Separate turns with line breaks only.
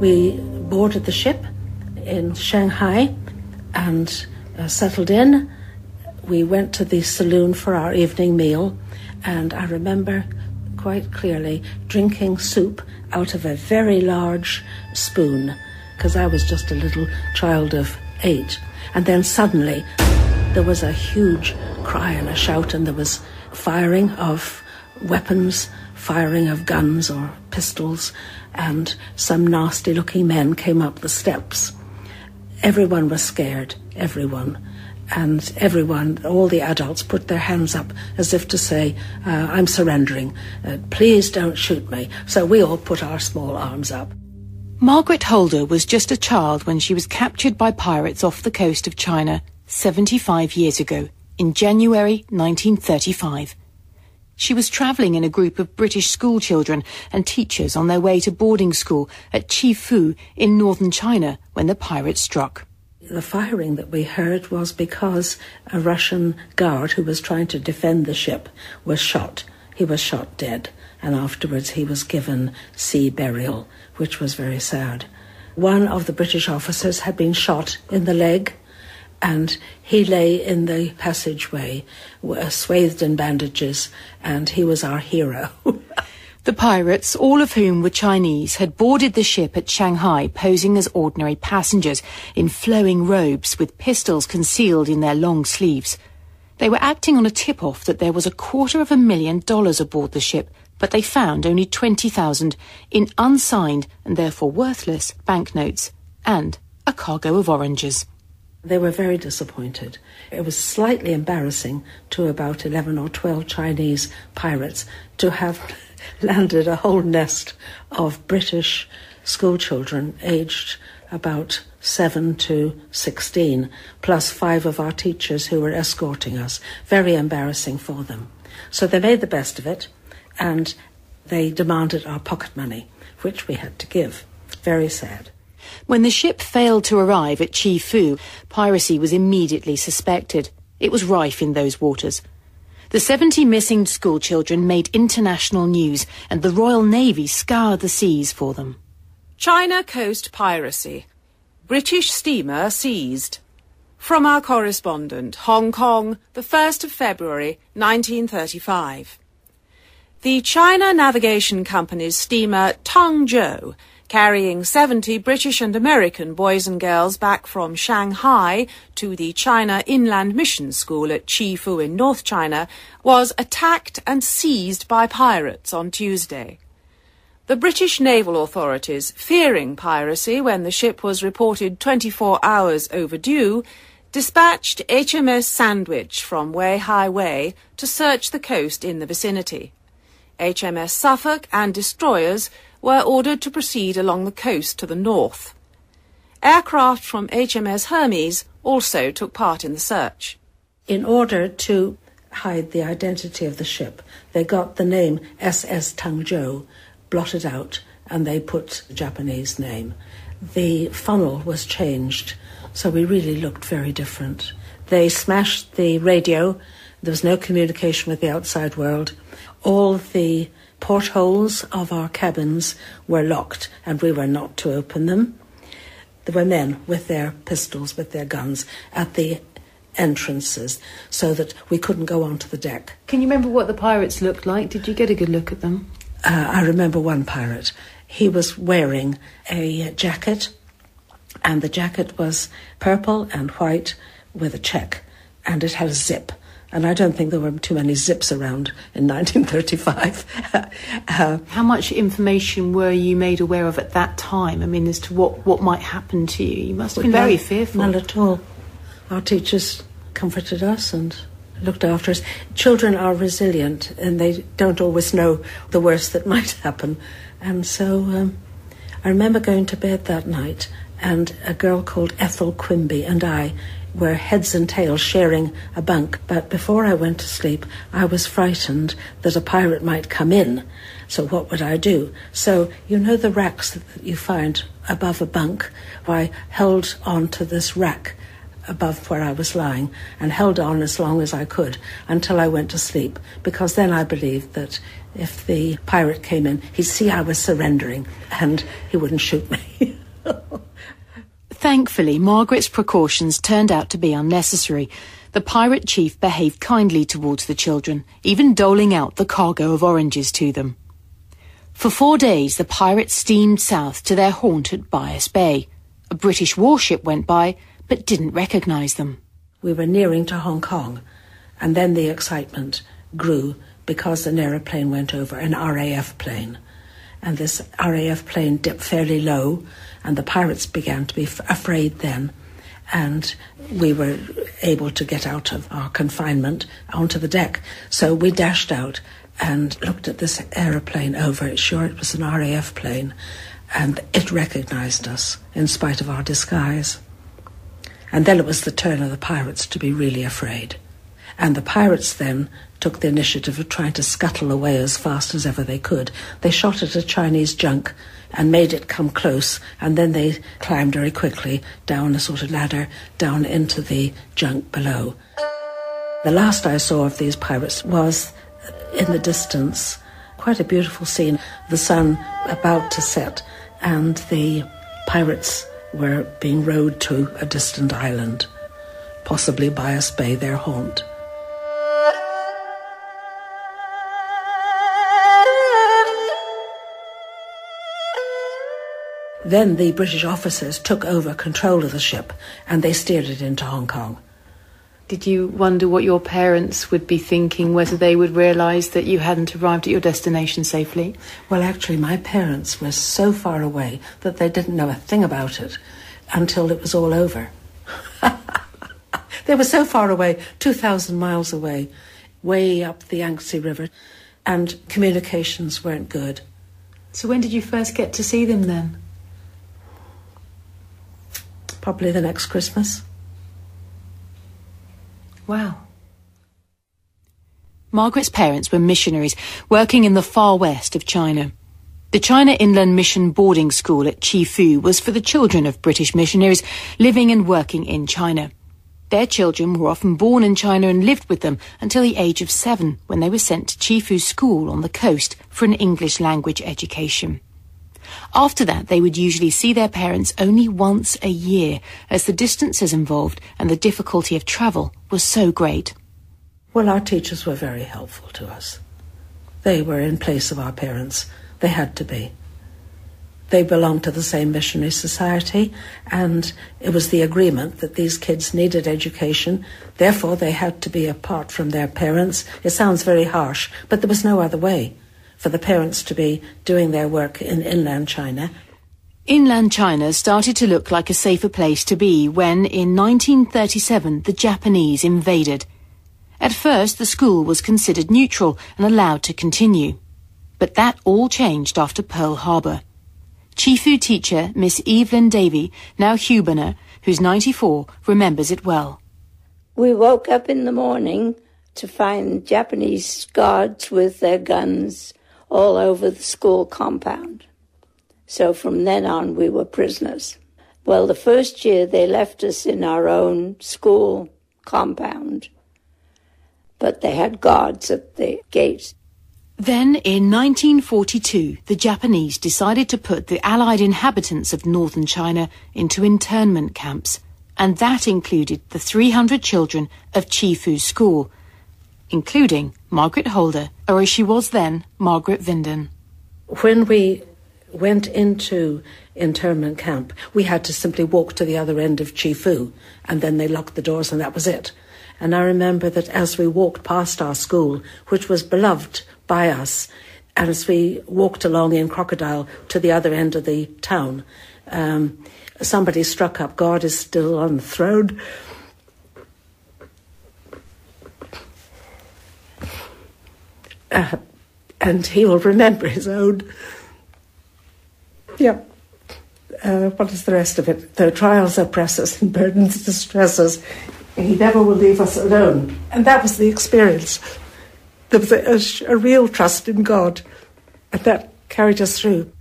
We boarded the ship in Shanghai and settled in. We went to the saloon for our evening meal, and I remember quite clearly drinking soup out of a very large spoon, because I was just a little child of 8. And then suddenly there was a huge cry and a shout, and there was firing of weapons, firing of guns or pistols, and some nasty-looking men came up the steps. Everyone was scared, everyone. And everyone, all the adults, put their hands up as if to say, I'm surrendering. Please don't shoot me. So we all put our small arms up.
Margaret Holder was just a child when she was captured by pirates off the coast of China 75 years ago, in January 1935. She was travelling in a group of British schoolchildren and teachers on their way to boarding school at Chifu in northern China when the pirates struck.
The firing that we heard was because a Russian guard who was trying to defend the ship was shot. He was shot dead, and afterwards he was given sea burial, which was very sad. One of the British officers had been shot in the leg, and he lay in the passageway, swathed in bandages, and he was our hero.
The pirates, all of whom were Chinese, had boarded the ship at Shanghai posing as ordinary passengers in flowing robes with pistols concealed in their long sleeves. They were acting on a tip-off that there was $250,000 aboard the ship, but they found only $20,000 in unsigned and therefore worthless banknotes and a cargo of oranges.
They were very disappointed. It was slightly embarrassing to about 11 or 12 Chinese pirates to have landed a whole nest of British schoolchildren aged about 7 to 16, plus 5 of our teachers who were escorting us. Very embarrassing for them. So they made the best of it, and they demanded our pocket money, which we had to give. Very sad.
When the ship failed to arrive at Chifu, piracy was immediately suspected. It was rife in those waters. The 70 missing schoolchildren made international news, and the Royal Navy scoured the seas for them.
China coast piracy. British steamer seized. From our correspondent, Hong Kong, the 1st of February, 1935. The China Navigation Company's steamer Tangzhou, carrying 70 British and American boys and girls back from Shanghai to the China Inland Mission School at Chifu in North China, was attacked and seized by pirates on Tuesday. The British naval authorities, fearing piracy when the ship was reported 24 hours overdue, dispatched HMS Sandwich from Weihai Wei to search the coast in the vicinity. HMS Suffolk and destroyers were ordered to proceed along the coast to the north. Aircraft from HMS Hermes also took part in the search.
In order to hide the identity of the ship, they got the name SS Tangzhou blotted out, and they put the Japanese name. The funnel was changed, so we really looked very different. They smashed the radio. There was no communication with the outside world. All the portholes of our cabins were locked, and we were not to open them. There were men with their pistols, with their guns, at the entrances, so that we couldn't go onto the deck.
Can you remember what the pirates looked like? Did you get a good look at them?
I remember one pirate. He was wearing a jacket, and the jacket was purple and white with a check, and it had a zip. And I don't think there were too many zips around in 1935.
How much information were you made aware of at that time? I mean, as to what might happen to you? You must have been very fearful.
None at all. Our teachers comforted us and looked after us. Children are resilient, and they don't always know the worst that might happen. And so I remember going to bed that night, and a girl called Ethel Quimby and I were heads and tails sharing a bunk. But before I went to sleep, I was frightened that a pirate might come in. So what would I do? So, you know the racks that you find above a bunk? I held on to this rack above where I was lying and held on as long as I could until I went to sleep, because then I believed that if the pirate came in, he'd see I was surrendering and he wouldn't shoot me.
Thankfully, Margaret's precautions turned out to be unnecessary. The pirate chief behaved kindly towards the children, even doling out the cargo of oranges to them. For 4 days, the pirates steamed south to their haunt at Bias Bay. A British warship went by, but didn't recognise them.
We were nearing to Hong Kong, and then the excitement grew because an aeroplane went over, an RAF plane. And this RAF plane dipped fairly low, and the pirates began to be afraid then. And we were able to get out of our confinement onto the deck. So we dashed out and looked at this aeroplane over it. Sure, it was an RAF plane, and it recognised us in spite of our disguise. And then it was the turn of the pirates to be really afraid. And the pirates then took the initiative of trying to scuttle away as fast as ever they could. They shot at a Chinese junk and made it come close, and then they climbed very quickly down a sort of ladder down into the junk below. The last I saw of these pirates was in the distance, quite a beautiful scene, the sun about to set, and the pirates were being rowed to a distant island, possibly Bias Bay, their haunt. Then the British officers took over control of the ship and they steered it into Hong Kong.
Did you wonder what your parents would be thinking, whether they would realise that you hadn't arrived at your destination safely?
Well, actually, my parents were so far away that they didn't know a thing about it until it was all over. They were so far away, 2,000 miles away, way up the Yangtze River, and communications weren't good.
So when did you first get to see them then?
Probably the next Christmas.
Wow. Margaret's parents were missionaries working in the far west of China. The China Inland Mission boarding school at Chifu was for the children of British missionaries living and working in China. Their children were often born in China and lived with them until the age of 7, when they were sent to Chifu School on the coast for an English language education. After that, they would usually see their parents only once a year, as the distances involved and the difficulty of travel was so great.
Well, our teachers were very helpful to us. They were in place of our parents. They had to be. They belonged to the same missionary society, and it was the agreement that these kids needed education. Therefore, they had to be apart from their parents. It sounds very harsh, but there was no other way for the parents to be doing their work in inland China.
Inland China started to look like a safer place to be when, in 1937, the Japanese invaded. At first, the school was considered neutral and allowed to continue. But that all changed after Pearl Harbor. Chifu teacher Miss Evelyn Davey, now Huberner, who's 94, remembers it well.
We woke up in the morning to find Japanese guards with their guns all over the school compound. So from then on, we were prisoners. Well, the first year they left us in our own school compound, but they had guards at the gate.
Then, in 1942, the Japanese decided to put the Allied inhabitants of northern China into internment camps, and that included the 300 children of Chifu School, including Margaret Holder, or as she was then, Margaret Vinden.
When we went into internment camp, we had to simply walk to the other end of Chifu, and then they locked the doors and that was it. And I remember that as we walked past our school, which was beloved by us, and as we walked along in Crocodile to the other end of the town, somebody struck up, "God is still on the throne." And he will remember his own. Yeah. What is the rest of it? Though trials oppress us and burdens distress us, he never will leave us alone. And that was the experience. There was a real trust in God, and that carried us through.